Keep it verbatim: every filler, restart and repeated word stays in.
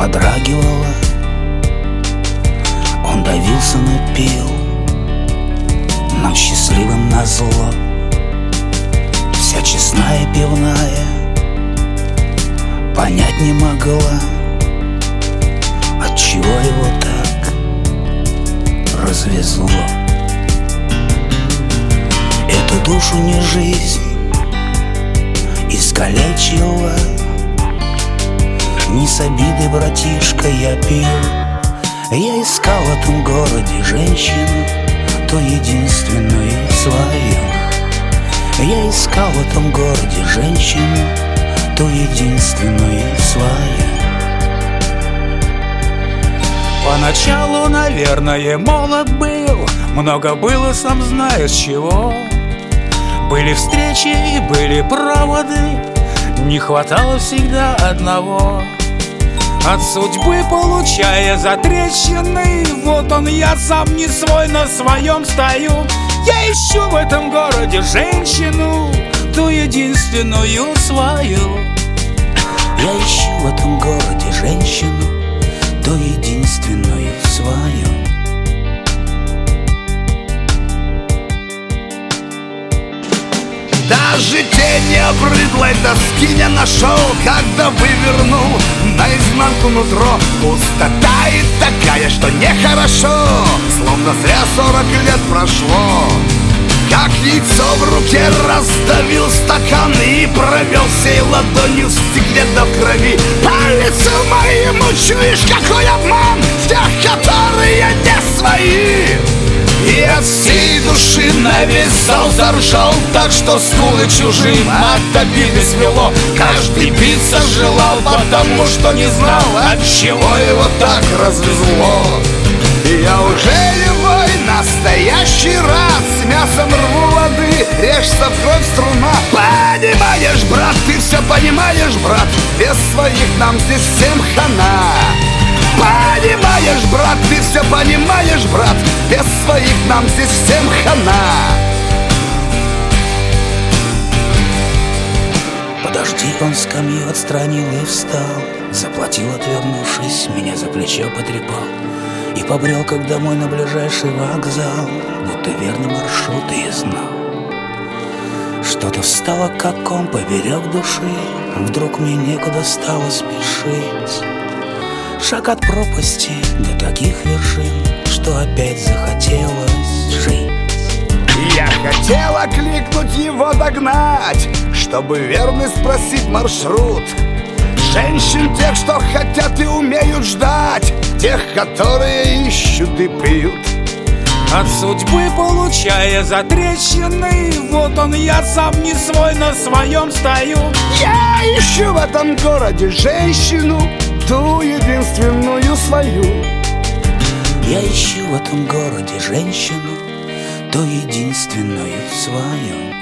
подрагивала. Он давился, но пил нам счастливым назло. Вся честная пивная понять не могла, отчего его так развезло. Эту душу не жизнь искалечила. Не с обидой, братишка, я пил. Я искал в этом городе женщину, то единственную свою. Я искал в этом городе женщину, ту единственную свою. Поначалу, наверное, молод был, много было, сам знаешь чего. Были встречи и были проводы, не хватало всегда одного. От судьбы получая затрещины, вот он я сам не свой, на своем стою. Я ищу в этом городе женщину, ту единственную свою. Я ищу в этом городе женщину, ту единственную свою. Даже тени обрыдлой тоски не нашел, когда вывернул наизнанку нутро. Пустота и такая, что нехорошо, словно зря сорок лет прошло. Как яйцо в руке раздавил стакан и провел всей ладонью в стекле до крови. По лицу моему чуешь, какой обман в тех, которые не свои. И от всей души на весь зал заржал, так что скулы чужим от обиды свело. Каждый биться желал, потому что не знал, от чего его так развезло. И я уже любой настоящий рад, с мясом рву воды, режься в кровь струна. Понимаешь, брат, ты все понимаешь, брат, без своих нам здесь всем хана. Понимаешь, брат, ты все понимаешь, брат, без своих нам здесь всем хана. Подожди, он скамью отстранил и встал, заплатил, отвернувшись, меня за плечо потрепал и побрел, как домой на ближайший вокзал, будто верный маршрут и знал. Что-то встало, как ком поперек души, вдруг мне некуда стало спешить. Шаг от пропасти до таких вершин, что опять захотелось жить. Я хотел окликнуть его, догнать, чтобы верный спросить маршрут. Женщин тех, что хотят и умеют ждать, тех, которые ищут и пьют. От судьбы получая затрещины, вот он я сам не свой, на своем стою. Я ищу в этом городе женщину, ту единственную свою. Я ищу в этом городе женщину, ту единственную свою.